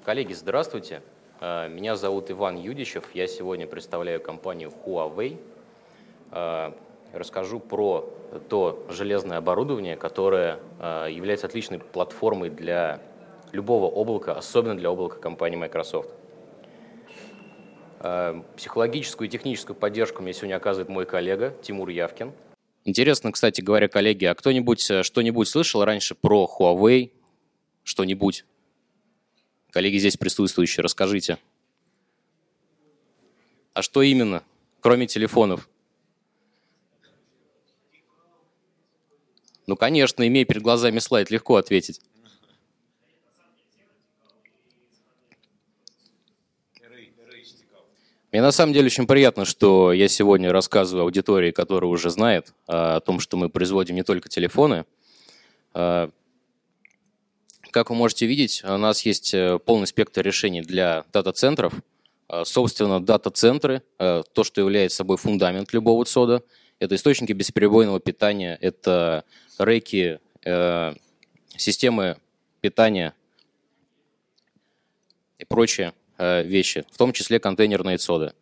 Коллеги, здравствуйте. Меня зовут Иван Юдичев. Я сегодня представляю компанию Huawei. Расскажу про то железное оборудование, которое является отличной платформой для любого облака, особенно для облака компании Microsoft. Психологическую и техническую поддержку мне сегодня оказывает мой коллега Тимур Явкин. Интересно, кстати говоря, коллеги, а кто-нибудь что-нибудь слышал раньше про Huawei? Что-нибудь? Коллеги здесь присутствующие, расскажите. А что именно, кроме телефонов? Ну, конечно, имея перед глазами слайд, легко ответить. Мне на самом деле очень приятно, что я сегодня рассказываю аудитории, которая уже знает о том, что мы производим не только телефоны. Как вы можете видеть, у нас есть полный спектр решений для дата-центров. Собственно, дата-центры, то, что является собой фундамент любого ЦОДа, это источники бесперебойного питания, это рэки, системы питания и прочие вещи, в том числе контейнерные ЦОДы.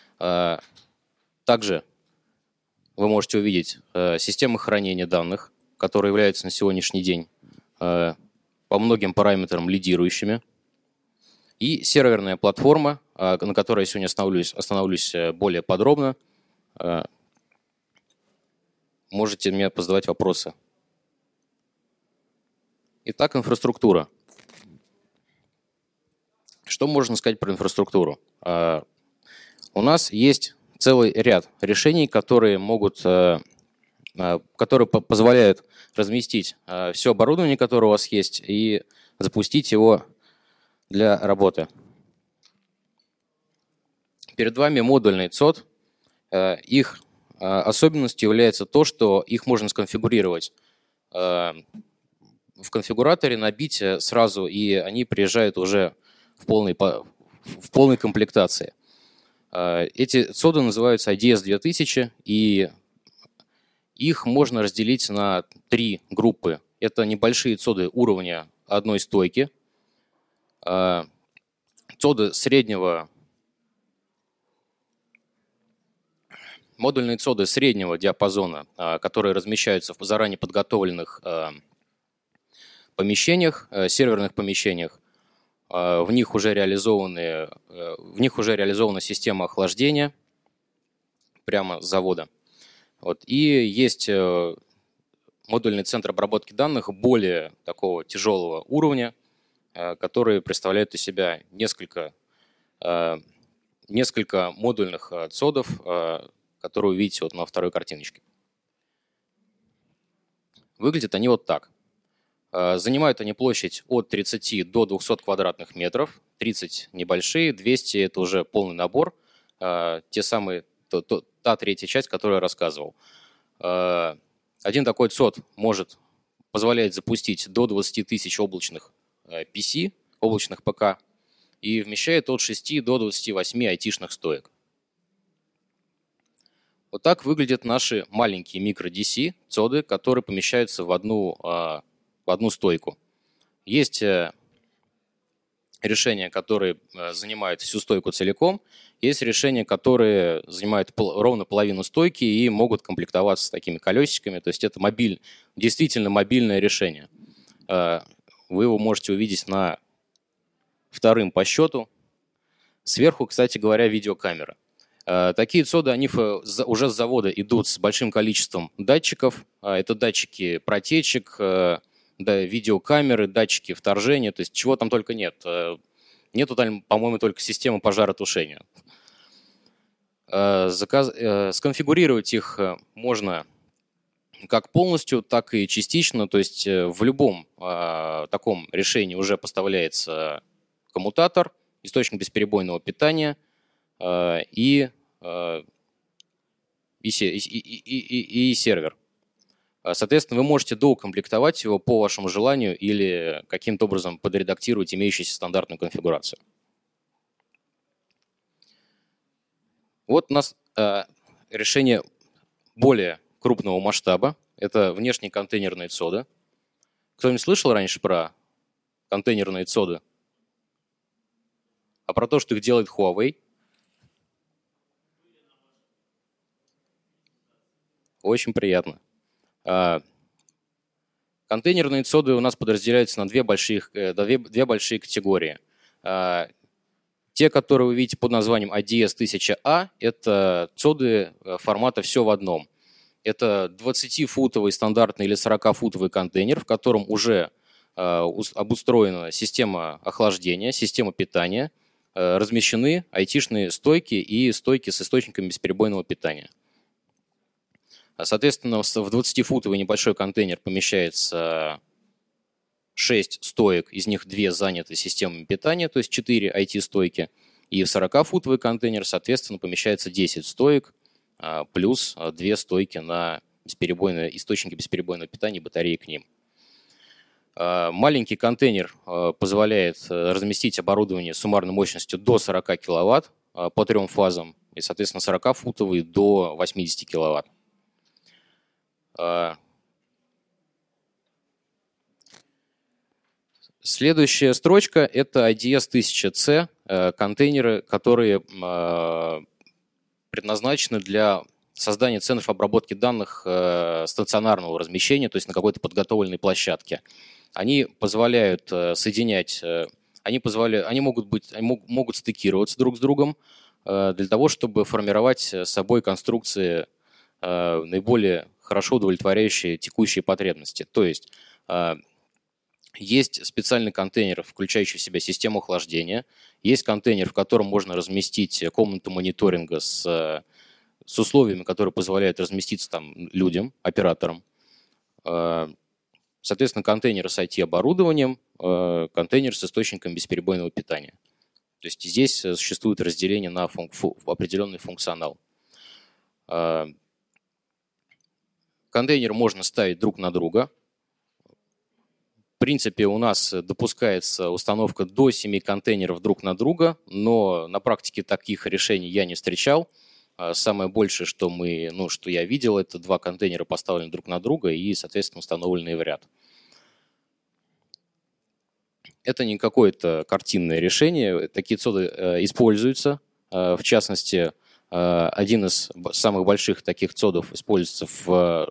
Также вы можете увидеть системы хранения данных, которые являются на сегодняшний день по многим параметрам лидирующими. И серверная платформа, на которой я сегодня остановлюсь более подробно. Можете мне задавать вопросы. Итак, инфраструктура. Что можно сказать про инфраструктуру? У нас есть целый ряд решений, которые позволяют разместить все оборудование, которое у вас есть, и запустить его для работы. Перед вами модульный ЦОД. Их особенностью является то, что их можно сконфигурировать в конфигураторе, набить сразу, и они приезжают уже в полной комплектации. Эти ЦОДы называются IDS 2000, и их можно разделить на 3 группы. Это небольшие ЦОДы уровня одной стойки, ЦОДы модульные ЦОДы среднего диапазона, которые размещаются в заранее подготовленных помещениях, серверных помещениях. В них уже реализована система охлаждения прямо с завода. И есть модульный центр обработки данных более такого тяжелого уровня, который представляет из себя несколько модульных ЦОДов, которые вы видите на второй картиночке. Выглядят они вот так. Занимают они площадь от 30 до 200 квадратных метров. 30 небольшие, 200 – это уже полный набор. Та третья часть, которую я рассказывал. Один такой ЦОД позволяет запустить до 20 тысяч облачных PC, облачных ПК, и вмещает от 6 до 28 айтишных стоек. Вот так выглядят наши маленькие микро-DC ЦОДы, которые помещаются в одну стойку. Есть решения, которые занимают всю стойку целиком, есть решения, которые занимают ровно половину стойки и могут комплектоваться с такими колесиками, то есть это действительно мобильное решение. Вы его можете увидеть на вторым по счету. Сверху, кстати говоря, видеокамера. Такие ЦОДы, они уже с завода идут с большим количеством датчиков. Это датчики протечек, видеокамеры, датчики вторжения, то есть чего там только нет. Нету там, по-моему, только системы пожаротушения. Сконфигурировать их можно как полностью, так и частично, то есть в любом таком решении уже поставляется коммутатор, источник бесперебойного питания и сервер. Соответственно, вы можете доукомплектовать его по вашему желанию или каким-то образом подредактировать имеющуюся стандартную конфигурацию. Вот у нас решение более крупного масштаба. Это внешние контейнерные ЦОДы. Кто-нибудь слышал раньше про контейнерные ЦОДы? а про то, что их делает Huawei. Очень приятно. Контейнерные цоды у нас подразделяются на две большие категории. Те, которые вы видите под названием IDS 1000A, это цоды формата «все в одном». Это 20-футовый стандартный или 40-футовый контейнер, в котором уже обустроена система охлаждения, система питания, размещены айтишные стойки и стойки с источниками бесперебойного питания. Соответственно, в 20-футовый небольшой контейнер помещается 6 стоек, из них 2 заняты системами питания, то есть 4 IT-стойки. И в 40-футовый контейнер, соответственно, помещается 10 стоек, плюс 2 стойки на источники бесперебойного питания и батареи к ним. Маленький контейнер позволяет разместить оборудование с суммарной мощностью до 40 киловатт по 3 фазам, и, соответственно, 40-футовый до 80 киловатт. Следующая строчка – это IDS 1000C, контейнеры, которые предназначены для создания центров обработки данных стационарного размещения, то есть на какой-то подготовленной площадке. Они позволяют соединять, они могут стыкироваться друг с другом для того, чтобы формировать собой конструкции, наиболее хорошо удовлетворяющие текущие потребности. То есть есть специальный контейнер, включающий в себя систему охлаждения, есть контейнер, в котором можно разместить комнату мониторинга с условиями, которые позволяют разместиться там людям, операторам. Соответственно, контейнер с IT-оборудованием, контейнер с источником бесперебойного питания. То есть здесь существует разделение на определенный функционал. Контейнер можно ставить друг на друга. В принципе, у нас допускается установка до 7 контейнеров друг на друга, но на практике таких решений я не встречал. Самое большее, что я видел, это 2 контейнера поставлены друг на друга и, соответственно, установленные в ряд. Это не какое-то картинное решение. Такие цоды используются. В частности, один из самых больших таких цодов используется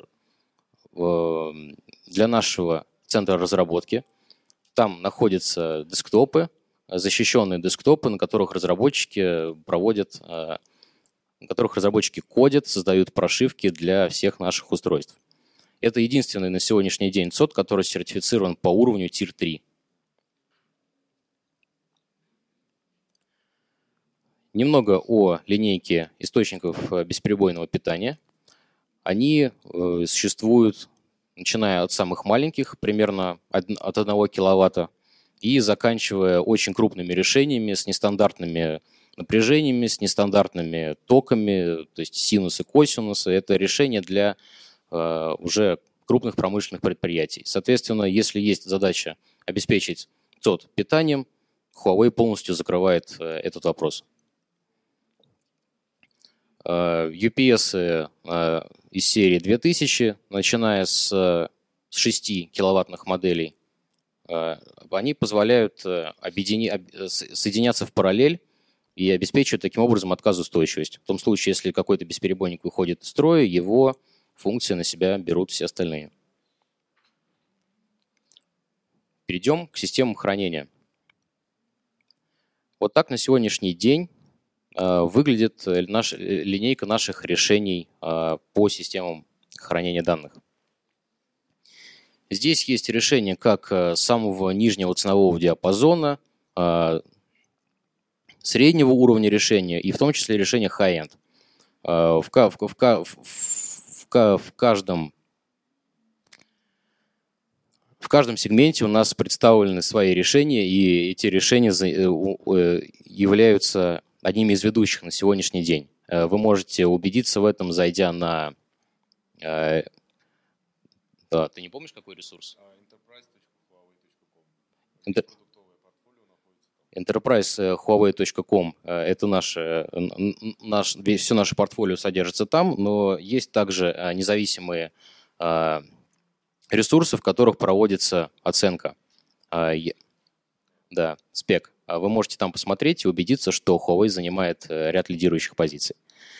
для нашего центра разработки. Там находятся десктопы, защищенные десктопы, на которых разработчики кодят, создают прошивки для всех наших устройств. Это единственный на сегодняшний день цод, который сертифицирован по уровню Tier 3. Немного о линейке источников бесперебойного питания. Они существуют, начиная от самых маленьких, примерно от 1 киловатта, и заканчивая очень крупными решениями с нестандартными напряжениями, с нестандартными токами, то есть синусы, косинусы. Это решение для уже крупных промышленных предприятий. Соответственно, если есть задача обеспечить цод питанием, Huawei полностью закрывает этот вопрос. UPS из серии 2000, начиная с 6 киловаттных моделей, они позволяют соединяться в параллель и обеспечивают таким образом отказоустойчивость. В том случае, если какой-то бесперебойник выходит из строя, его функции на себя берут все остальные. Перейдем к системам хранения. Вот так на сегодняшний день выглядит линейка наших решений по системам хранения данных. Здесь есть решения как самого нижнего ценового диапазона, среднего уровня решения и в том числе решения high-end. В каждом сегменте у нас представлены свои решения, и эти решения являются одними из ведущих на сегодняшний день. Вы можете убедиться в этом, зайдя на... Да, ты не помнишь, какой ресурс? Enterprise.huawei.com – это все наше портфолио содержится там, но есть также независимые ресурсы, в которых проводится оценка. Да, спек. Вы можете там посмотреть и убедиться, что Huawei занимает ряд лидирующих позиций.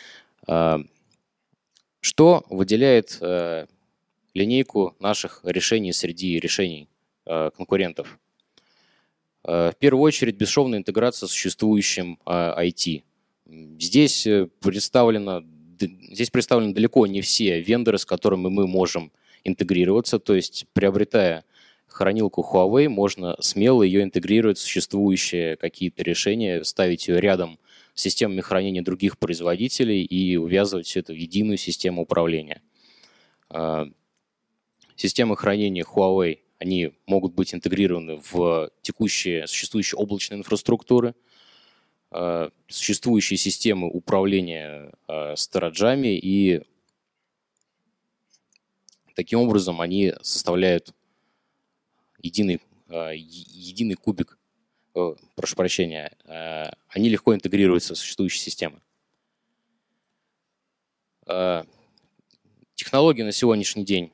Что выделяет линейку наших решений среди решений конкурентов? В первую очередь, бесшовная интеграция с существующим IT. Здесь представлены далеко не все вендоры, с которыми мы можем интегрироваться. То есть, приобретая хранилку Huawei, можно смело ее интегрировать в существующие какие-то решения, ставить ее рядом с системами хранения других производителей и увязывать все это в единую систему управления. Системы хранения Huawei, они могут быть интегрированы в существующие облачные инфраструктуры, существующие системы управления стоrage'ами, и таким образом они составляют единый кубик, прошу прощения, они легко интегрируются в существующие системы. Технологии на сегодняшний день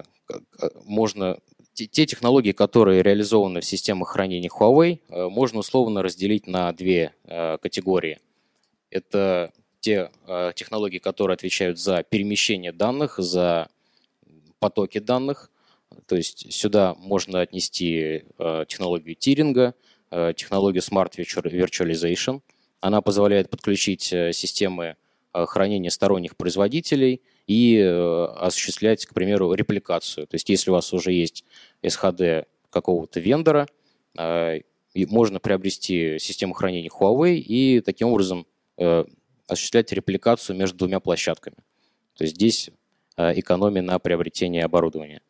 те технологии, которые реализованы в системах хранения Huawei, можно условно разделить на две категории. Это те технологии, которые отвечают за перемещение данных, за потоки данных. То есть сюда можно отнести технологию тиринга, технологию Smart Virtualization. Она позволяет подключить системы хранения сторонних производителей и осуществлять, к примеру, репликацию. То есть если у вас уже есть SHD какого-то вендора, можно приобрести систему хранения Huawei и таким образом осуществлять репликацию между двумя площадками. То есть здесь экономия на приобретении оборудования.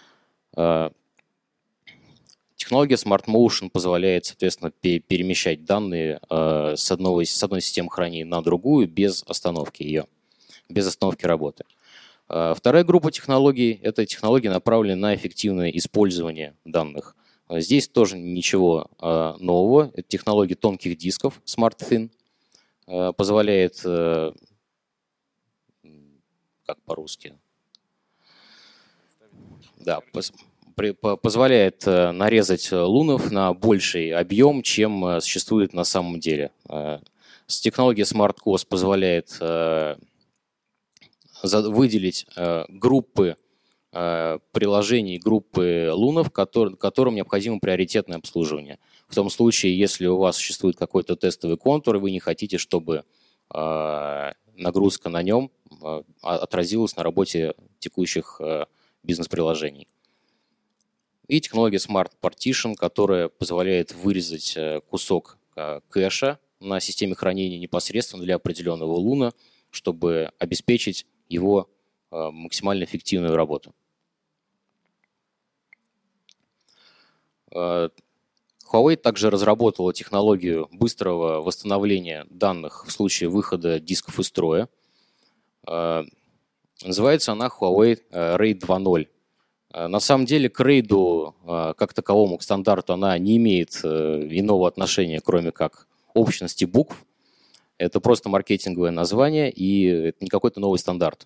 Технология Smart Motion позволяет, соответственно, перемещать данные с одной системы хранения на другую без остановки работы. Вторая группа технологий – это технологии, направленные на эффективное использование данных. Здесь тоже ничего нового. Это технология тонких дисков SmartThin. Позволяет, как по-русски, да, позволяет нарезать лунов на больший объем, чем существует на самом деле. Технология SmartCOS позволяет выделить группы приложений, группы лунов, которым необходимо приоритетное обслуживание. В том случае, если у вас существует какой-то тестовый контур, и вы не хотите, чтобы нагрузка на нем отразилась на работе текущих бизнес-приложений. И технология Smart Partition, которая позволяет вырезать кусок кэша на системе хранения непосредственно для определенного луна, чтобы обеспечить его максимально эффективную работу. Huawei также разработала технологию быстрого восстановления данных в случае выхода дисков из строя. Называется она Huawei RAID 2.0. На самом деле к RAID как таковому, к стандарту, она не имеет иного отношения, кроме как общности букв. Это просто маркетинговое название, и это не какой-то новый стандарт.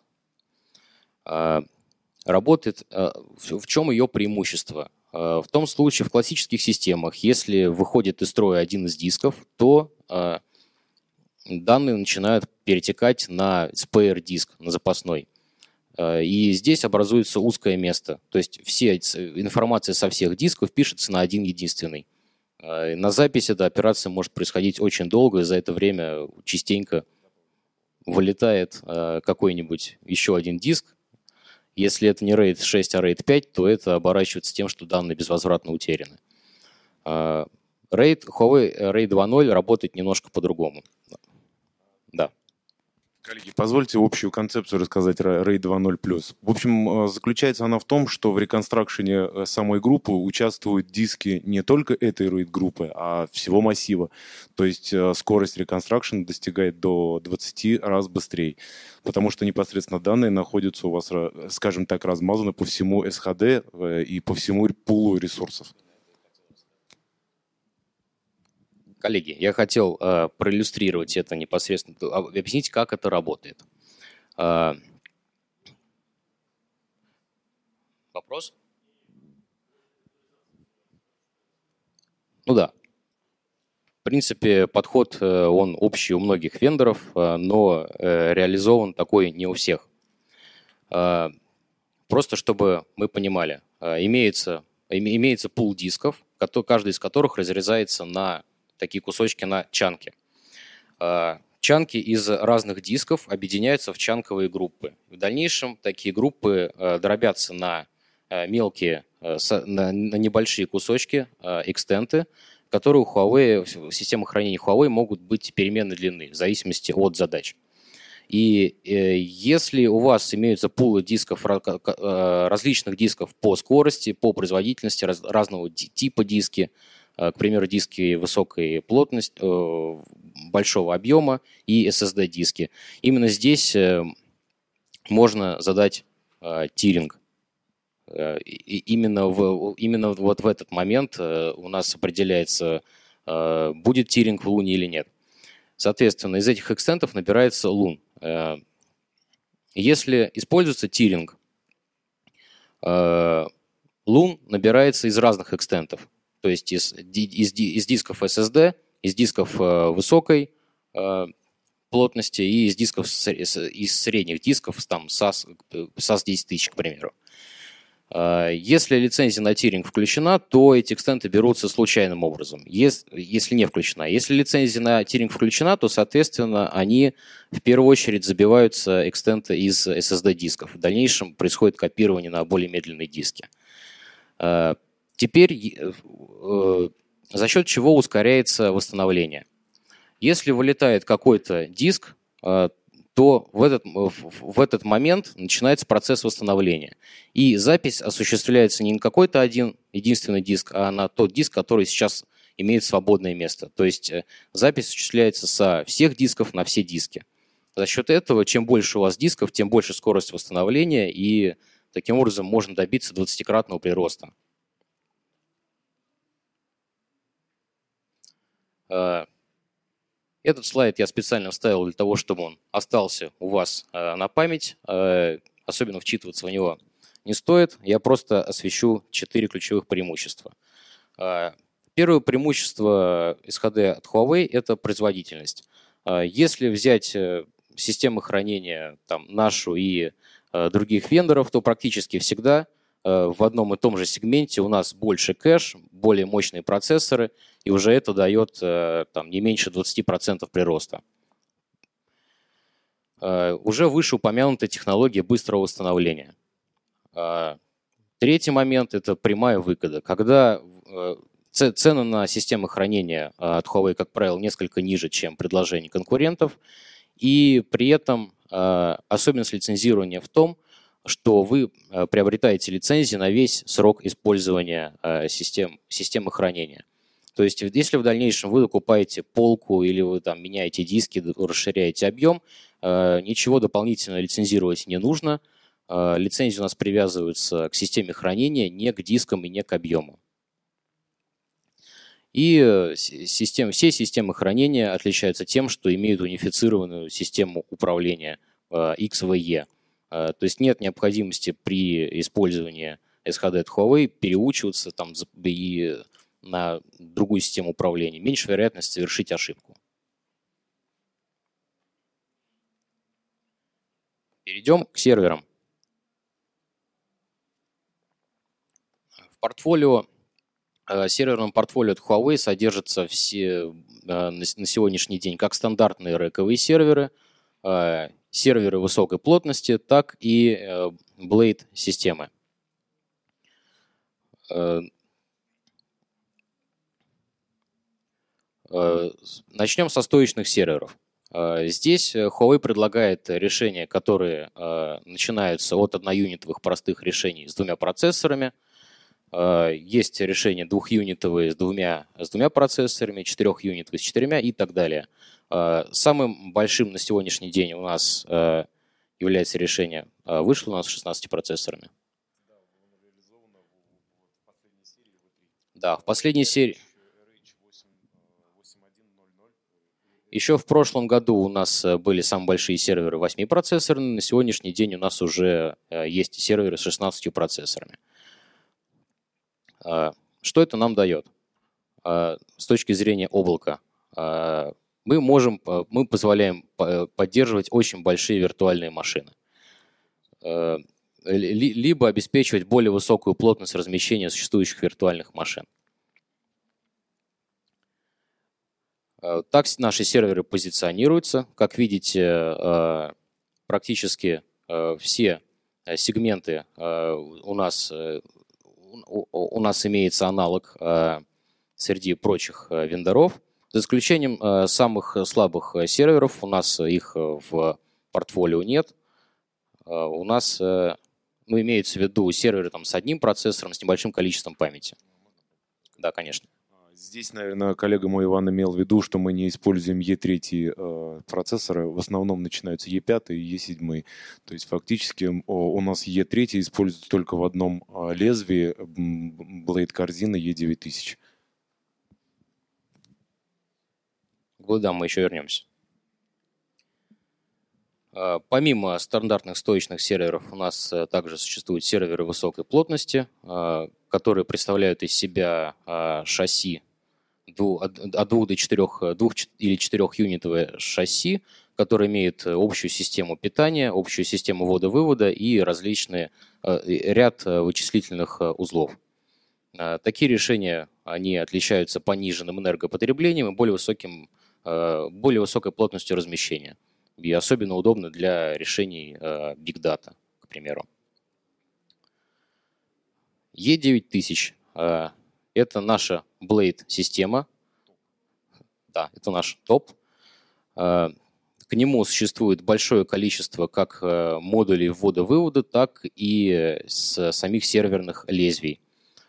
Работает. В чем ее преимущество? В том случае, в классических системах, если выходит из строя один из дисков, то данные начинают перетекать на spare диск, на запасной. И здесь образуется узкое место. То есть информация со всех дисков пишется на один единственный. На запись эта операция может происходить очень долго, и за это время частенько вылетает какой-нибудь еще один диск. Если это не RAID 6, а RAID 5, то это оборачивается тем, что данные безвозвратно утеряны. Huawei RAID 2.0 работает немножко по-другому. Да. Коллеги, позвольте общую концепцию рассказать RAID 2.0+. В общем, заключается она в том, что в реконстракшене самой группы участвуют диски не только этой RAID-группы, а всего массива. То есть скорость реконстракшена достигает до 20 раз быстрее, потому что непосредственно данные находятся у вас, скажем так, размазаны по всему SHD и по всему пулу ресурсов. Коллеги, я хотел проиллюстрировать это непосредственно, объяснить, как это работает. Вопрос? Ну да. принципе, подход, он общий у многих вендоров, но реализован такой не у всех. Просто чтобы мы понимали, имеется пул дисков, каждый из которых разрезается на такие кусочки, на чанки. Чанки из разных дисков объединяются в чанковые группы. В дальнейшем такие группы дробятся на мелкие, на небольшие кусочки, экстенты, которые у Huawei, в системах хранения Huawei могут быть переменной длины в зависимости от задач. И если у вас имеются пулы дисков, различных дисков по скорости, по производительности, разного типа диски, к примеру, диски высокой плотности, большого объема и SSD-диски, именно здесь можно задать тиринг. Именно вот в этот момент у нас определяется, будет тиринг в луне или нет. Соответственно, из этих экстентов набирается лун. Если используется тиринг, лун набирается из разных экстентов, то есть из дисков SSD, из дисков высокой плотности и из дисков из средних дисков, там SAS 10 тысяч, к примеру. Если лицензия на тиринг включена, то эти экстенты берутся случайным образом, если не включена. Если лицензия на тиринг включена, то, соответственно, они в первую очередь забиваются экстенты из SSD-дисков. В дальнейшем происходит копирование на более медленные диски. Теперь за счет чего ускоряется восстановление? Если вылетает какой-то диск, то в этот момент начинается процесс восстановления. И запись осуществляется не на какой-то один единственный диск, а на тот диск, который сейчас имеет свободное место. То есть запись осуществляется со всех дисков на все диски. За счет этого, чем больше у вас дисков, тем больше скорость восстановления, и таким образом можно добиться 20-кратного прироста. Этот слайд я специально вставил для того, чтобы он остался у вас на память. Особенно вчитываться в него не стоит. Я просто освещу 4 ключевых преимущества. Первое преимущество SHD от Huawei – это производительность. Если взять системы хранения нашу и других вендоров, то практически всегда в одном и том же сегменте у нас больше кэш, более мощные процессоры, и уже это дает не меньше 20% прироста. Уже вышеупомянутая технология быстрого восстановления. Третий момент – это прямая выгода. Когда цены на системы хранения от Huawei, как правило, несколько ниже, чем предложения конкурентов, и при этом особенность лицензирования в том, что вы приобретаете лицензии на весь срок использования системы хранения. То есть, если в дальнейшем вы докупаете полку или вы меняете диски, расширяете объем, ничего дополнительно лицензировать не нужно. Лицензии у нас привязываются к системе хранения, не к дискам и не к объему. И все системы хранения отличаются тем, что имеют унифицированную систему управления XVE. То есть нет необходимости при использовании SHD от Huawei переучиваться и на другую систему управления. Меньше вероятность совершить ошибку. Перейдем к серверам. В серверном портфолио от Huawei содержатся все на сегодняшний день как стандартные рэковые серверы, серверы высокой плотности, так и Blade-системы. Начнем со стоечных серверов. Здесь Huawei предлагает решения, которые начинаются от одноюнитовых простых решений с 2 процессорами. Есть решения 2-юнитовые с двумя процессорами, 4-юнитовые с 4 и так далее. Самым большим на сегодняшний день у нас является решение, вышло у нас с 16 процессорами. Да, в последней серии. Еще в прошлом году у нас были самые большие серверы 8-процессорные, на сегодняшний день у нас уже есть серверы с 16 процессорами. Что это нам дает с точки зрения облака? мы позволяем поддерживать очень большие виртуальные машины, либо обеспечивать более высокую плотность размещения существующих виртуальных машин. Так наши серверы позиционируются. Как видите, практически все сегменты у нас имеется аналог среди прочих вендоров. За исключением самых слабых серверов, у нас их в портфолио нет. У нас, имеется в виду серверы с одним процессором, с небольшим количеством памяти. Да, конечно. Здесь, наверное, коллега мой Иван имел в виду, что мы не используем E3 процессоры, в основном начинаются E5 и E7. То есть фактически у нас E3 используется только в одном лезвии Blade корзины E9000. К Blade мы еще вернемся. Помимо стандартных стоечных серверов у нас также существуют серверы высокой плотности, которые представляют из себя шасси от 2 до 4, 2 или 4-юнитовое шасси, которое имеет общую систему питания, общую систему ввода-вывода и ряд вычислительных узлов. Такие решения, они отличаются пониженным энергопотреблением и более высокой плотностью размещения. И особенно удобно для решений Big Data, к примеру. E9000 это наша Blade-система. Да, это наш топ. К нему существует большое количество как модулей ввода-вывода, так и с самих серверных лезвий.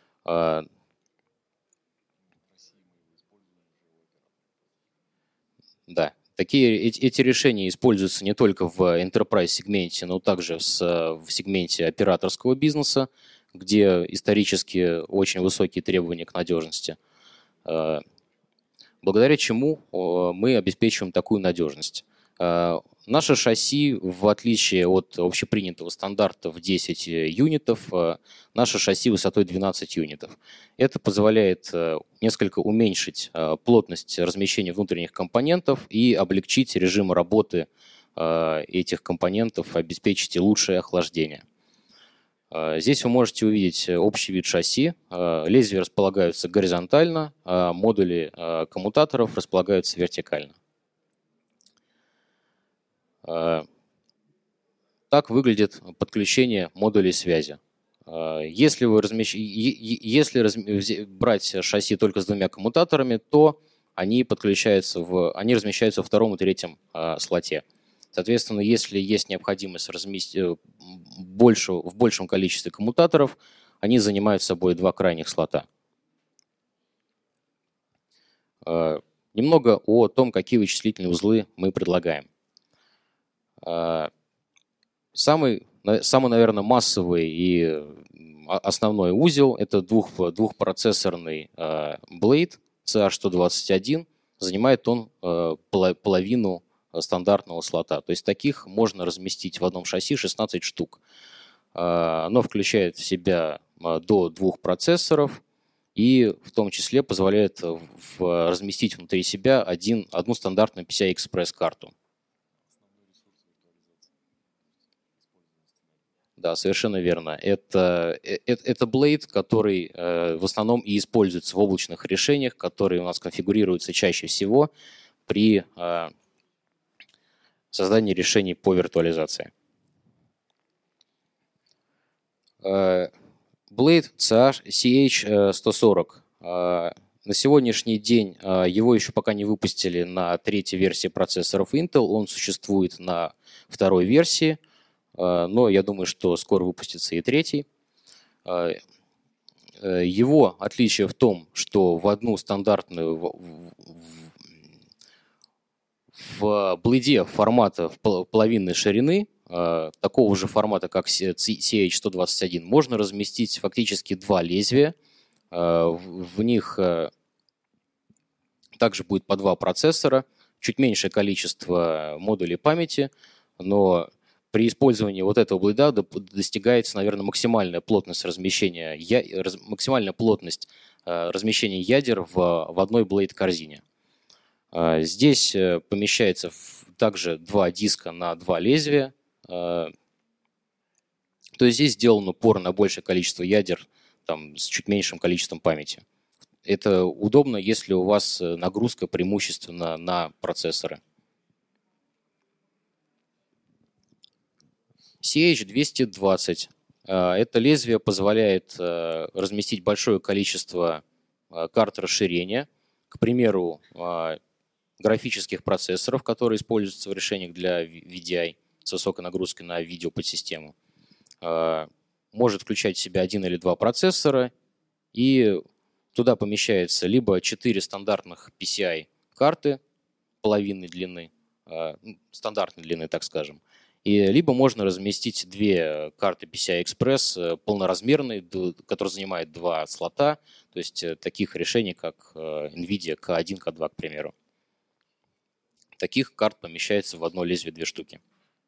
Да, эти решения используются не только в enterprise-сегменте, но также в сегменте операторского бизнеса, где исторически очень высокие требования к надежности, благодаря чему мы обеспечиваем такую надежность. Наше шасси, в отличие от общепринятого стандарта в 10 юнитов, наше шасси высотой 12 юнитов. Это позволяет несколько уменьшить плотность размещения внутренних компонентов и облегчить режим работы этих компонентов, обеспечить лучшее охлаждение. Здесь вы можете увидеть общий вид шасси. Лезвия располагаются горизонтально, а модули коммутаторов располагаются вертикально. Так выглядит подключение модулей связи. Если брать шасси только с двумя коммутаторами, то они размещаются во втором и третьем слоте. Соответственно, если есть необходимость разместить в большем количестве коммутаторов, они занимают собой два крайних слота. Немного о том, какие вычислительные узлы мы предлагаем. Самый, наверное, массовый и основной узел – это двухпроцессорный Blade CH121. Занимает он половину стандартного слота. То есть таких можно разместить в одном шасси 16 штук. Оно включает в себя до 2 процессоров и в том числе позволяет разместить внутри себя одну стандартную PCI-Express карту. Да, совершенно верно. Это Blade, который в основном и используется в облачных решениях, которые у нас конфигурируются чаще всего при создании решений по виртуализации. Blade CH140. На сегодняшний день его еще пока не выпустили на третьей версии процессоров Intel. Он существует на второй версии, но я думаю, что скоро выпустится и третий. Его отличие в том, что в одну стандартную в Blade формата половинной ширины, такого же формата, как CH121, можно разместить фактически два лезвия. В них также будет по два процессора, чуть меньшее количество модулей памяти, но при использовании вот этого блейда достигается, наверное, максимальная плотность размещения ядер в одной Blade корзине. Здесь помещается также два диска на два лезвия. То есть здесь сделан упор на большее количество ядер там, с чуть меньшим количеством памяти. Это удобно, если у вас нагрузка преимущественно на процессоры. CH220. Это лезвие позволяет разместить большое количество карт расширения. К примеру, графических процессоров, которые используются в решениях для VDI с высокой нагрузкой на видеоподсистему. Может включать в себя один или два процессора, и туда помещается либо 4 стандартных PCI карты половинной длины, стандартной длины, так скажем, и либо можно разместить две карты PCI Express полноразмерные, которые занимают два слота, то есть таких решений, как NVIDIA K1, K2, к примеру. Таких карт помещается в одно лезвие 2 штуки.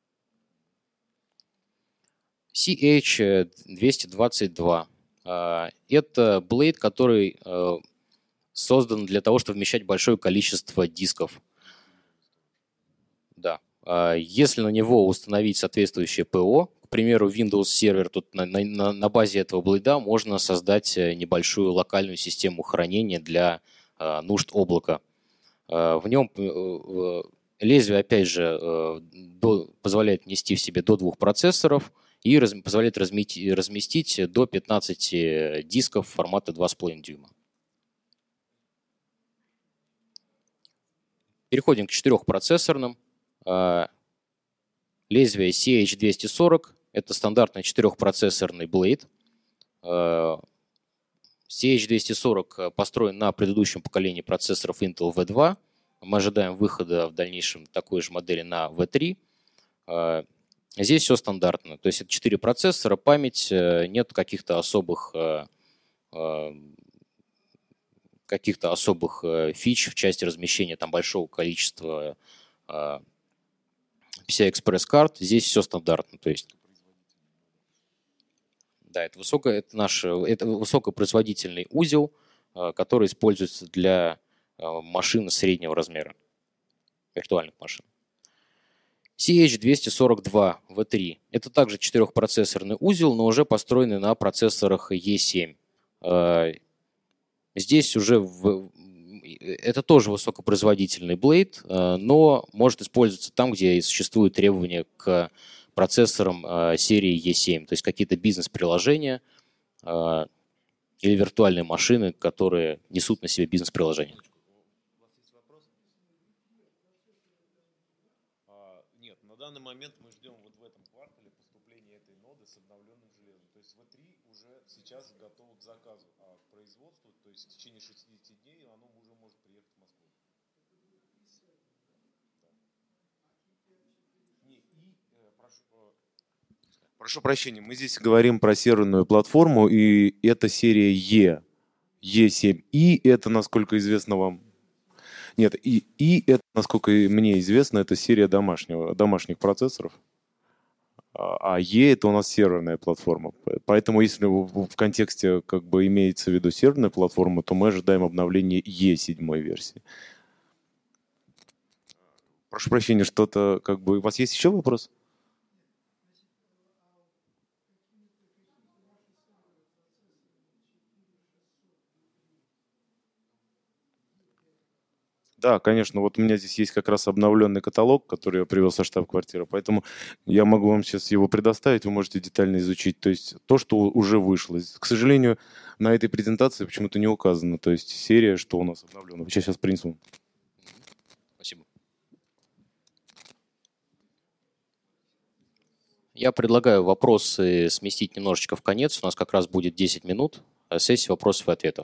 CH222. Это блейд, который создан для того, чтобы вмещать большое количество дисков. Да. Если на него установить соответствующее ПО, к примеру, Windows Server, тут на базе этого блейда можно создать небольшую локальную систему хранения для нужд облака. В нем лезвие, опять же, позволяет нести в себе до 2 процессоров и позволяет разместить до 15 дисков формата 2,5 дюйма. Переходим к 4-процессорным. Лезвие CH240 – это стандартный 4-процессорный блейд. CH240 построен на предыдущем поколении процессоров Intel V2. Мы ожидаем выхода в дальнейшем такой же модели на V3. Здесь все стандартно. То есть это 4 процессора, память, нет каких-то особых фич в части размещения там большого количества PCI-Express карт. Здесь все стандартно. То есть, да, это высокопроизводительный узел, который используется для машин среднего размера, виртуальных машин. CH242 V3 – это также 4-процессорный узел, но уже построенный на процессорах E7. Здесь уже это тоже высокопроизводительный блейд, но может использоваться там, где существуют требования к процессорам серии E7, то есть какие-то бизнес-приложения или виртуальные машины, которые несут на себе бизнес-приложения. Нет, на данный момент мы ждем вот в этом квартале поступления этой ноды с обновленным железом. То есть V3 уже сейчас готово к заказу, а к производству, то есть в течение 60 дней оно уже может приехать в Москву. Прошу прощения, мы здесь говорим про серверную платформу, и это серия E7i, это, насколько известно вам... Нет, и это, насколько мне известно, это серия домашних процессоров. А E это у нас серверная платформа. Поэтому если в контексте как бы имеется в виду серверная платформа, то мы ожидаем обновления E7 версии. Прошу прощения, что-то как бы... У вас есть еще вопрос? Да, конечно. Вот у меня здесь есть как раз обновленный каталог, который я привез со штаб-квартиры, поэтому я могу вам сейчас его предоставить, вы можете детально изучить. То есть то, что уже вышло. К сожалению, на этой презентации почему-то не указано. То есть серия, что у нас обновлено. Сейчас принесу. Спасибо. Я предлагаю вопросы сместить немножечко в конец. У нас как раз будет 10 минут сессии вопросов и ответов.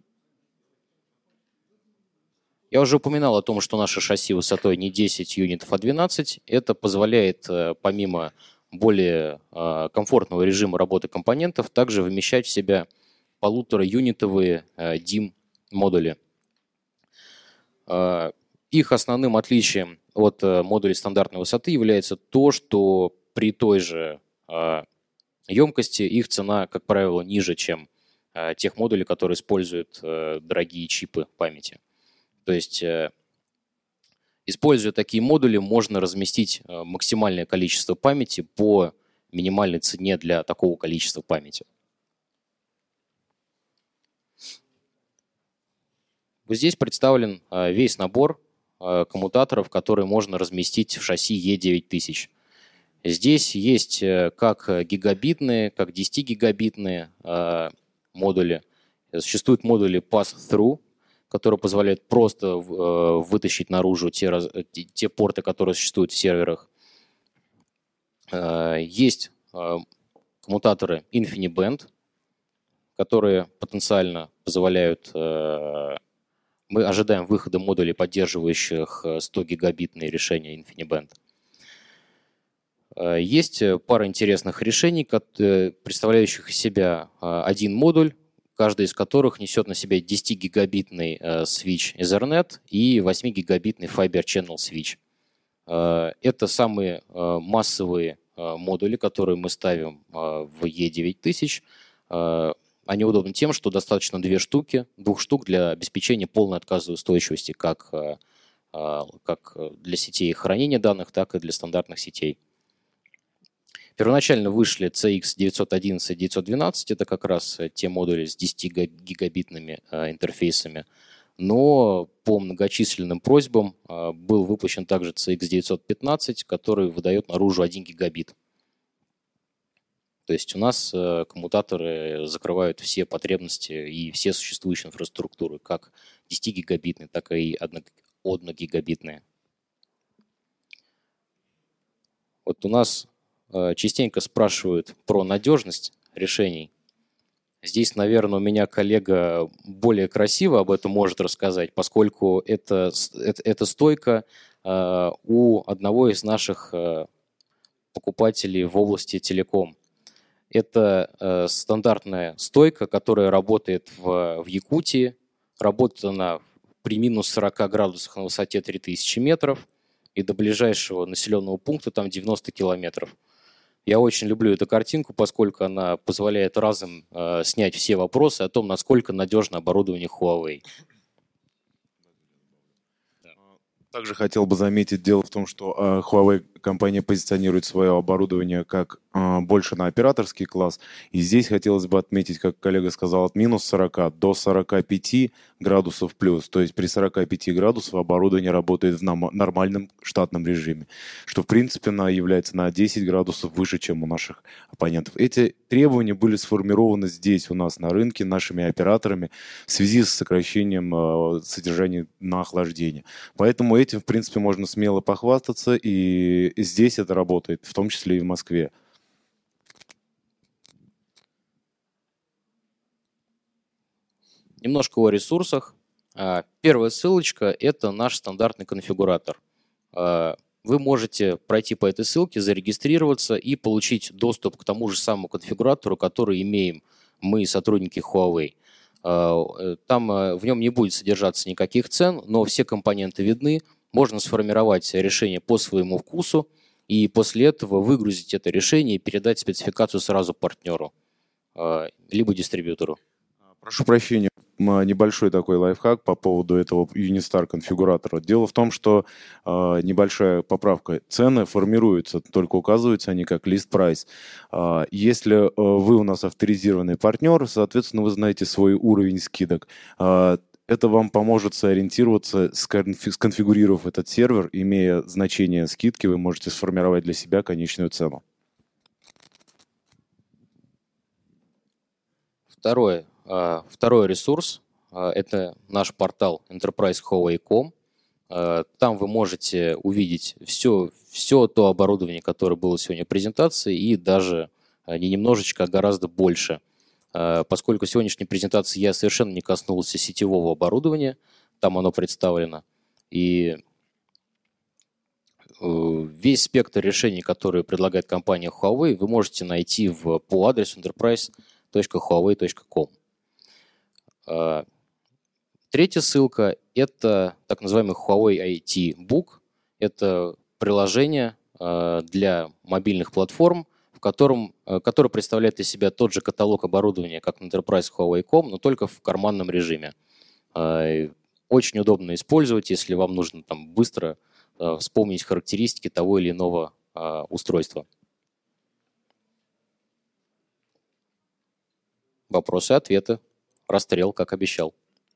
Я уже упоминал о том, что наше шасси высотой не 10 юнитов, а 12. Это позволяет, помимо более комфортного режима работы компонентов, также вмещать в себя 1,5-юнитовые DIMM-модули. Их основным отличием от модулей стандартной высоты является то, что при той же емкости их цена, как правило, ниже, чем тех модулей, которые используют дорогие чипы памяти. То есть Используя такие модули, можно разместить максимальное количество памяти по минимальной цене для такого количества памяти. Вот здесь представлен весь набор коммутаторов, которые можно разместить в шасси E9000. Здесь есть как гигабитные, как 10-гигабитные модули. Существуют модули Pass-Through, которые позволяют просто вытащить наружу те порты, которые существуют в серверах. Есть коммутаторы InfiniBand, которые потенциально позволяют... Мы ожидаем выхода модулей, поддерживающих 100-гигабитные решения InfiniBand. Есть пара интересных решений, представляющих из себя один модуль, каждый из которых несет на себе 10-гигабитный свитч Ethernet и 8-гигабитный Fiber Channel switch. Это самые массовые модули, которые мы ставим в E9000. Они удобны тем, что достаточно двух штук для обеспечения полной отказоустойчивости как для сетей хранения данных, так и для стандартных сетей. Первоначально вышли CX911 и 912, это как раз те модули с 10-гигабитными интерфейсами, но по многочисленным просьбам был выпущен также CX915, который выдает наружу 1 гигабит. То есть у нас коммутаторы закрывают все потребности и все существующие инфраструктуры, как 10-гигабитные, так и 1-гигабитные. Вот у нас частенько спрашивают про надежность решений. Здесь, наверное, у меня коллега более красиво об этом может рассказать, поскольку это стойка у одного из наших покупателей в области телеком. Это стандартная стойка, которая работает в Якутии. Работает она при минус 40 градусах на высоте 3000 метров. И до ближайшего населенного пункта там 90 километров. Я очень люблю эту картинку, поскольку она позволяет разом снять все вопросы о том, насколько надежно оборудование Huawei. Также хотел бы заметить, дело в том, что Huawei компания позиционирует свое оборудование как больше на операторский класс. И здесь хотелось бы отметить, как коллега сказал, от минус 40 до 45 градусов плюс. То есть при 45 градусах оборудование работает в нормальном штатном режиме, что в принципе является на 10 градусов выше, чем у наших оппонентов. Эти требования были сформированы здесь у нас на рынке нашими операторами в связи с сокращением содержания на охлаждение. Поэтому этим, в принципе, можно смело похвастаться, и здесь это работает, в том числе и в Москве. Немножко о ресурсах. Первая ссылочка – это наш стандартный конфигуратор. Вы можете пройти по этой ссылке, зарегистрироваться и получить доступ к тому же самому конфигуратору, который имеем мы, сотрудники Huawei. Там в нем не будет содержаться никаких цен, но все компоненты видны. Можно сформировать решение по своему вкусу и после этого выгрузить это решение и передать спецификацию сразу партнеру, либо дистрибьютору. Прошу прощения, небольшой такой лайфхак по поводу этого Unistar конфигуратора. Дело в том, что небольшая поправка. Цены формируются, только указываются они как list price. Если вы у нас авторизированный партнер, соответственно, вы знаете свой уровень скидок. Это вам поможет сориентироваться, сконфигурировав этот сервер, имея значение скидки, вы можете сформировать для себя конечную цену. Второй ресурс – это наш портал enterprisehuawei.com. Там вы можете увидеть все то оборудование, которое было сегодня в презентации, и даже не немножечко, а гораздо больше. Поскольку в сегодняшней презентации я совершенно не коснулся сетевого оборудования, там оно представлено. И весь спектр решений, которые предлагает компания Huawei, вы можете найти по адресу enterprise.huawei.com. Третья ссылка – это так называемый Huawei IT Book. Это приложение для мобильных платформ, который представляет из себя тот же каталог оборудования, как на enterprise.huawei.com, но только в карманном режиме. Очень удобно использовать, если вам нужно там быстро вспомнить характеристики того или иного устройства. Вопросы и ответы. Расстрел, как обещал.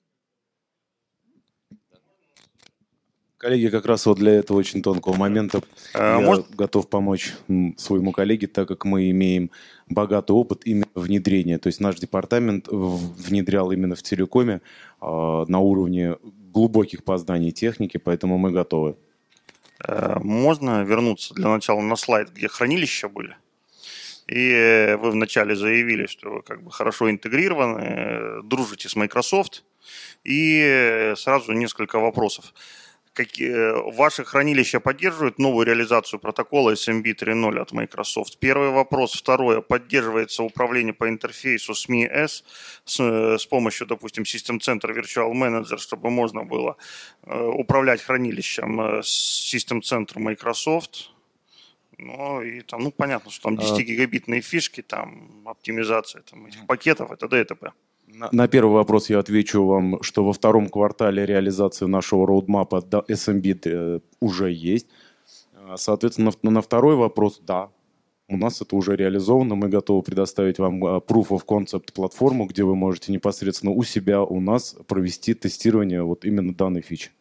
Коллеги, как раз вот для этого очень тонкого момента я готов помочь своему коллеге, так как мы имеем богатый опыт именно внедрения. То есть наш департамент внедрял именно в телекоме на уровне глубоких познаний техники, поэтому мы готовы. Можно вернуться для начала на слайд, где хранилища были? И вы вначале заявили, что вы как бы хорошо интегрированы, дружите с Microsoft. И сразу несколько вопросов. Ваши хранилища поддерживают новую реализацию протокола SMB 3.0 от Microsoft? Первый вопрос. Второе. Поддерживается управление по интерфейсу SME-S с помощью, допустим, System Center Virtual Manager, чтобы можно было управлять хранилищем с System Center Microsoft? Ну, и там, ну, понятно, что там 10-гигабитные фишки, там, оптимизация там, этих пакетов, и т.д. и т.п. На первый вопрос я отвечу вам, что во втором квартале реализации нашего роудмапа SMB уже есть. Соответственно, на второй вопрос, да, у нас это уже реализовано. Мы готовы предоставить вам Proof of Concept платформу, где вы можете непосредственно у себя, у нас провести тестирование вот именно данной фичи.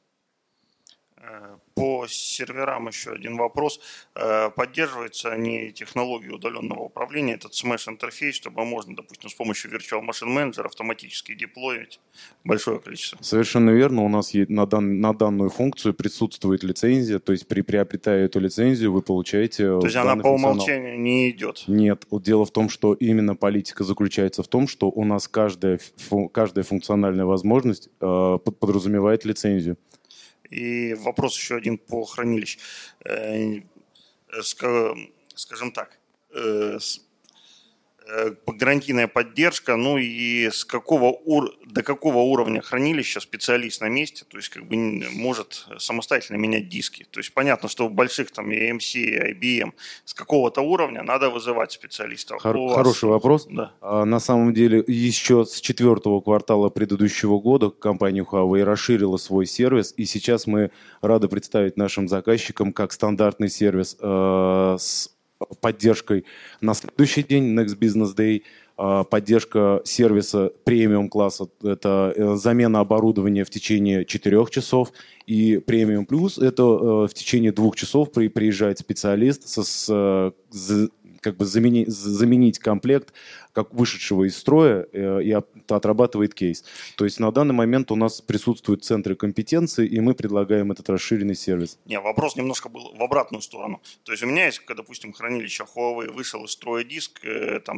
По серверам еще один вопрос. Поддерживается они технологией удаленного управления, этот Smash интерфейс, чтобы можно, допустим, с помощью Virtual Machine Manager автоматически деплоить большое количество? Совершенно верно. У нас на данную функцию присутствует лицензия, то есть приобретая эту лицензию, вы получаете... То есть она по умолчанию не идет? Нет. Дело в том, что именно политика заключается в том, что у нас каждая функциональная возможность подразумевает лицензию. И вопрос еще один по хранилищу. Скажем так, гарантийная поддержка, ну и до какого уровня хранилища специалист на месте, то есть как бы может самостоятельно менять диски. То есть понятно, что в больших там EMC, IBM с какого-то уровня надо вызывать специалистов. Хороший вопрос. Да. На самом деле еще с 4-го квартала предыдущего года компания Huawei расширила свой сервис, и сейчас мы рады представить нашим заказчикам как стандартный сервис с поддержкой на следующий день, Next Business Day, поддержка сервиса премиум-класса, это замена оборудования в течение 4 часов, и премиум плюс, это в течение 2 часов приезжает специалист как бы заменить комплект как вышедшего из строя и отрабатывает кейс. То есть на данный момент у нас присутствуют центры компетенции, и мы предлагаем этот расширенный сервис. Не, вопрос немножко был в обратную сторону. То есть у меня есть, допустим, хранилище Huawei, вышел из строя диск, там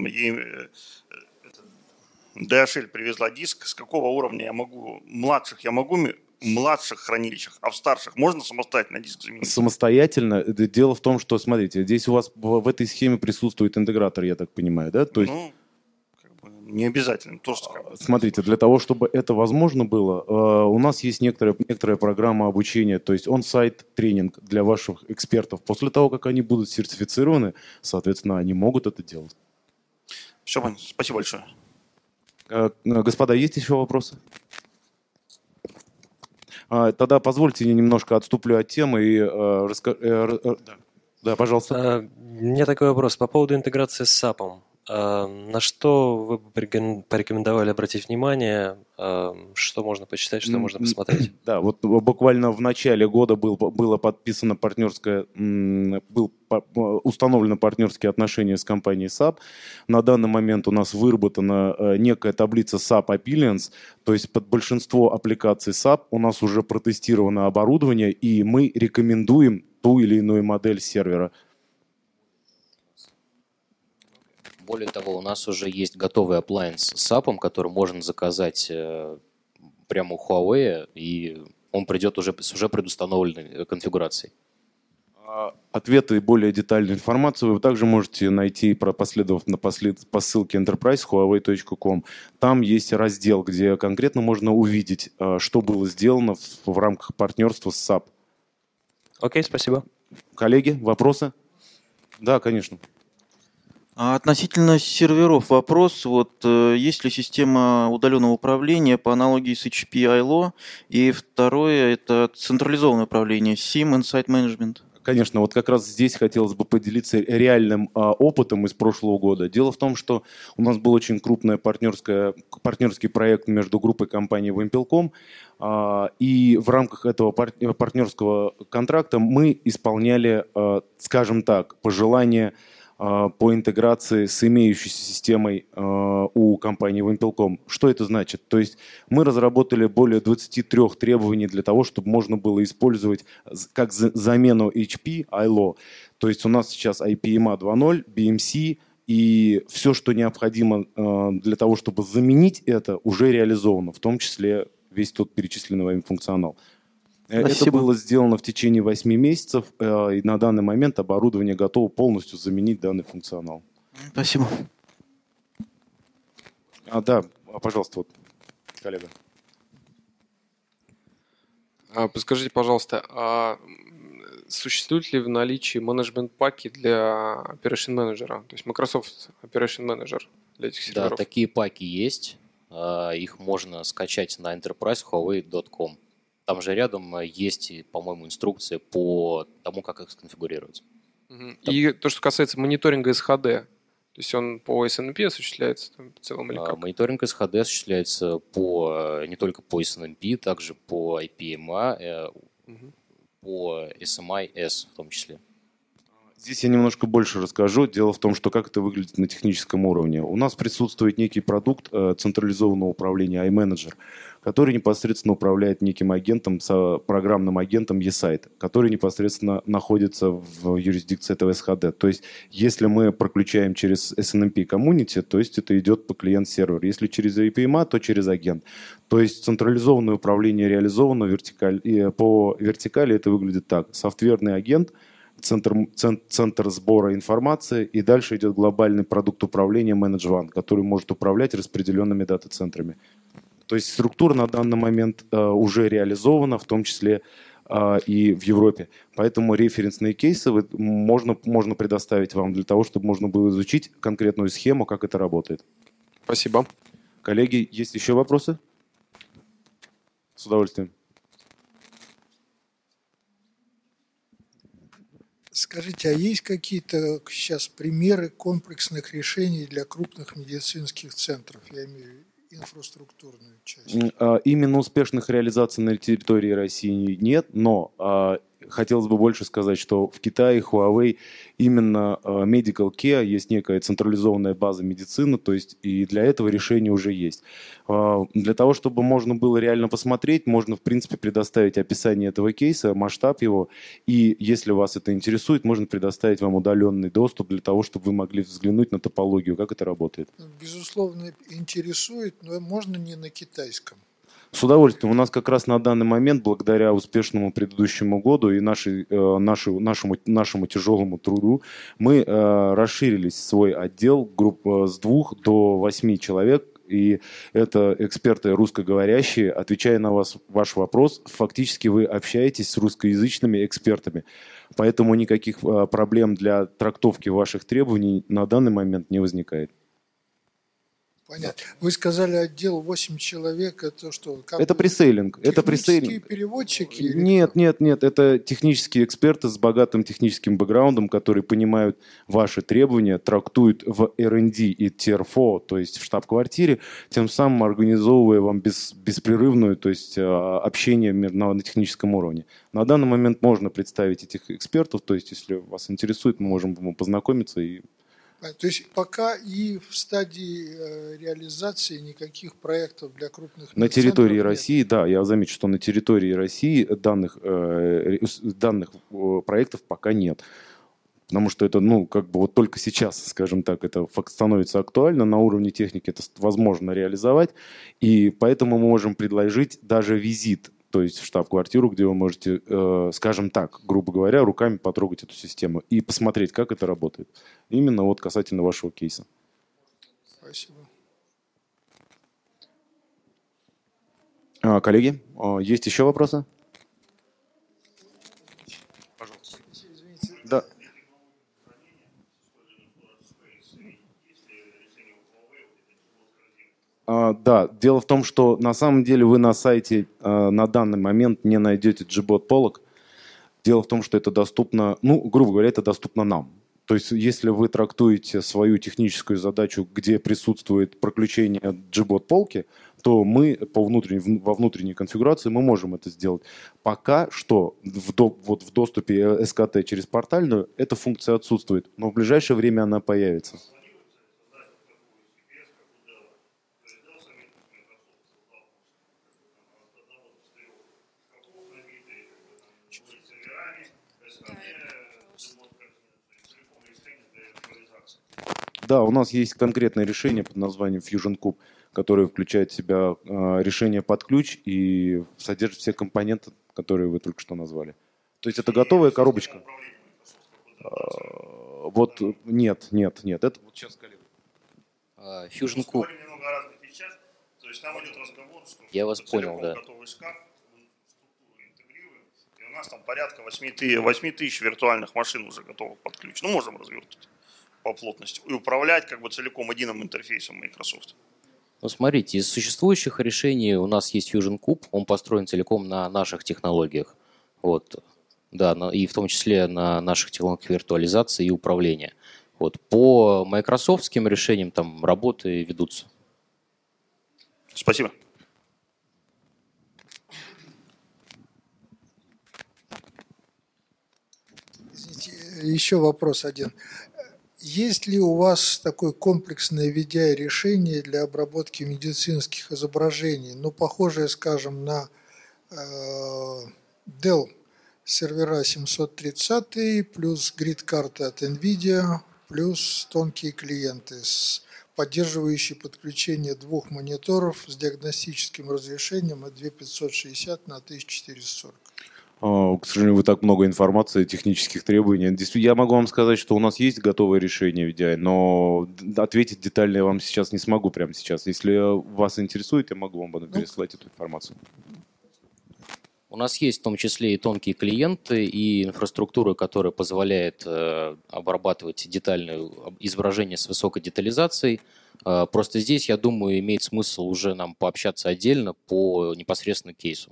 DHL привезла диск, с какого уровня я могу в младших хранилищах, а в старших можно самостоятельно диск заменить? Самостоятельно. Дело в том, что, смотрите, здесь у вас в этой схеме присутствует интегратор, я так понимаю, да? То есть... не обязательно. Смотрите, для того, чтобы это возможно было, у нас есть некоторая программа обучения, то есть он-сайт тренинг для ваших экспертов. После того, как они будут сертифицированы, соответственно, они могут это делать. Все понятно. Спасибо большое. Господа, есть еще вопросы? Тогда позвольте, я немножко отступлю от темы и расскажу. Да, пожалуйста. У меня такой вопрос по поводу интеграции с SAP. На что вы бы порекомендовали обратить внимание, что можно почитать, что можно посмотреть? Да, вот буквально в начале года был установлено партнерские отношения с компанией SAP. На данный момент у нас выработана некая таблица SAP Appliance, то есть под большинство аппликаций SAP у нас уже протестировано оборудование, и мы рекомендуем ту или иную модель сервера. Более того, у нас уже есть готовый appliance с SAP, который можно заказать прямо у Huawei, и он придет уже с уже предустановленной конфигурацией. Ответы и более детальную информацию вы также можете найти, последовав по ссылке enterprise.huawei.com. Там есть раздел, где конкретно можно увидеть, что было сделано в рамках партнерства с SAP. Окей, спасибо. Коллеги, вопросы? Да, конечно. А относительно серверов вопрос. Вот есть ли система удаленного управления по аналогии с HP ILO? И второе – это централизованное управление SIEM Insight Management. Конечно, вот как раз здесь хотелось бы поделиться реальным опытом из прошлого года. Дело в том, что у нас был очень крупный партнерский проект между группой компаний Wimpel.com, и в рамках этого партнерского контракта мы исполняли, скажем так, пожелания по интеграции с имеющейся системой у компании Wimpel.com. Что это значит? То есть мы разработали более 23 требований для того, чтобы можно было использовать как замену HP ILO. То есть у нас сейчас IPMA 2.0, BMC, и все, что необходимо для того, чтобы заменить это, уже реализовано, в том числе весь тот перечисленный вами функционал. Спасибо. Это было сделано в течение 8 месяцев, и на данный момент оборудование готово полностью заменить данный функционал. Спасибо. Да, пожалуйста, вот, коллега. Подскажите, пожалуйста, существуют ли в наличии менеджмент-паки для Operation Manager? То есть Microsoft Operation Manager для этих серверов? Да, такие паки есть. Их можно скачать на enterprisehuawei.com. Там же рядом есть, по-моему, инструкция по тому, как их сконфигурировать. И то, что касается мониторинга SHD, то есть он по SNMP осуществляется в целом или как? Мониторинг SHD осуществляется не только по SNMP, также по IPMA, по SMI-S в том числе. Здесь я немножко больше расскажу. Дело в том, что как это выглядит на техническом уровне. У нас присутствует некий продукт централизованного управления iManager, который непосредственно управляет неким агентом, программным агентом eSite, который непосредственно находится в юрисдикции этого SHD. То есть, если мы проключаем через SNMP Community, то есть это идет по клиент-сервер. Если через IPMA, то через агент. То есть централизованное управление реализовано по вертикали. Это выглядит так. Софтверный агент, центр сбора информации, и дальше идет глобальный продукт управления ManageOne, который может управлять распределенными дата-центрами. То есть структура на данный момент уже реализована, в том числе и в Европе. Поэтому референсные кейсы можно предоставить вам для того, чтобы можно было изучить конкретную схему, как это работает. Спасибо. Коллеги, есть еще вопросы? С удовольствием. Скажите, а есть какие-то сейчас примеры комплексных решений для крупных медицинских центров? Я имею в виду инфраструктурную часть. Именно успешных реализаций на территории России нет, но хотелось бы больше сказать, что в Китае Huawei именно Medical Care есть некая централизованная база медицины, то есть и для этого решение уже есть. Для того, чтобы можно было реально посмотреть, можно в принципе предоставить описание этого кейса, масштаб его, и если вас это интересует, можно предоставить вам удаленный доступ для того, чтобы вы могли взглянуть на топологию, как это работает. Безусловно, интересует, но можно не на китайском. С удовольствием. У нас как раз на данный момент, благодаря успешному предыдущему году и нашему тяжелому труду, мы расширились свой отдел с 2 до 8 человек. И это эксперты русскоговорящие. Отвечая на ваш вопрос, фактически вы общаетесь с русскоязычными экспертами. Поэтому никаких проблем для трактовки ваших требований на данный момент не возникает. Понятно. Вы сказали, отдел 8 человек, это что? Это пресейлинг. Это технические переводчики? Нет. Это технические эксперты с богатым техническим бэкграундом, которые понимают ваши требования, трактуют в R&D и Tier 4, то есть в штаб-квартире, тем самым организовывая вам беспрерывную, то есть общение на техническом уровне. На данный момент можно представить этих экспертов, то есть если вас интересует, мы можем познакомиться и... То есть пока и в стадии реализации никаких проектов для крупных на территории нет. России, да, я замечу, что на территории России данных проектов пока нет. Потому что это, вот только сейчас, скажем так, это становится актуально, на уровне техники это возможно реализовать, и поэтому мы можем предложить даже визит, то есть в штаб-квартиру, где вы можете, скажем так, грубо говоря, руками потрогать эту систему и посмотреть, как это работает. Именно вот касательно вашего кейса. Спасибо. Коллеги, есть еще вопросы? Пожалуйста. Извините. Да. Да, дело в том, что на самом деле вы на сайте на данный момент не найдете Gbot Pollock. Дело в том, что это доступно, грубо говоря, это доступно нам. То есть, если вы трактуете свою техническую задачу, где присутствует проключение Gbot Pollock, то мы во внутренней конфигурации мы можем это сделать. Пока что в доступе СКТ через портальную эта функция отсутствует, но в ближайшее время она появится. Да, у нас есть конкретное решение под названием Fusion Cube, которое включает в себя решение под ключ и содержит все компоненты, которые вы только что назвали. То есть это готовая коробочка? Вот нет. Это вот сейчас коллега. Fusion Cube. Я вас понял, да. У нас там порядка 8 тысяч виртуальных машин уже готовых под ключ. Можем развертывать по плотности и управлять целиком единым интерфейсом Microsoft. Смотрите, из существующих решений у нас есть Fusion Cube, он построен целиком на наших технологиях. Да, и в том числе на наших технологиях виртуализации и управления. По майкрософтским решениям там работы ведутся. Спасибо. Извините, еще вопрос один. Есть ли у вас такое комплексное VDI-решение для обработки медицинских изображений, похожее, скажем, на Dell сервера 730 плюс грид-карты от NVIDIA плюс тонкие клиенты, поддерживающие подключение 2 мониторов с диагностическим разрешением от 2560 на 1440? К сожалению, вы так много информации, технических требований. Я могу вам сказать, что у нас есть готовое решение VDI, но ответить детально я вам сейчас не смогу прямо сейчас. Если вас интересует, я могу вам переслать эту информацию. У нас есть в том числе и тонкие клиенты, и инфраструктура, которая позволяет обрабатывать детальное изображение с высокой детализацией. Просто здесь, я думаю, имеет смысл уже нам пообщаться отдельно по непосредственно кейсу.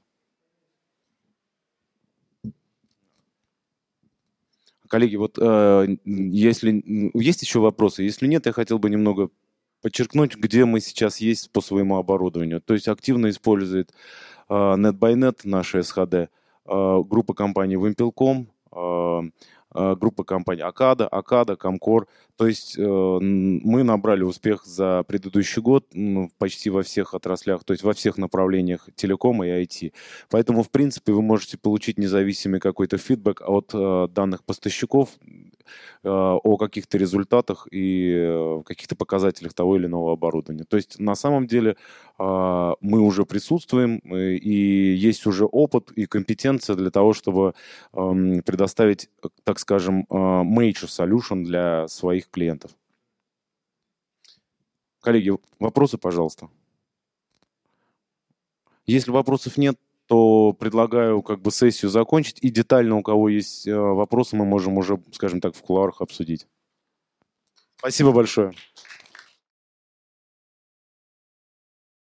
Коллеги, если есть еще вопросы, если нет, я хотел бы немного подчеркнуть, где мы сейчас есть по своему оборудованию. То есть активно использует NetByNet, наша СХД, группа компаний Wimpel.com, группа компаний Акада, Comcore. То есть мы набрали успех за предыдущий год почти во всех отраслях, то есть во всех направлениях телекома и IT. Поэтому, в принципе, вы можете получить независимый какой-то фидбэк от данных поставщиков о каких-то результатах и каких-то показателях того или иного оборудования. То есть на самом деле мы уже присутствуем, и есть уже опыт и компетенция для того, чтобы предоставить, так скажем, major solution для своих клиентов. Коллеги, вопросы, пожалуйста. Если вопросов нет, то предлагаю сессию закончить, и детально у кого есть вопросы, мы можем уже, скажем так, в кулуарах обсудить. Спасибо большое.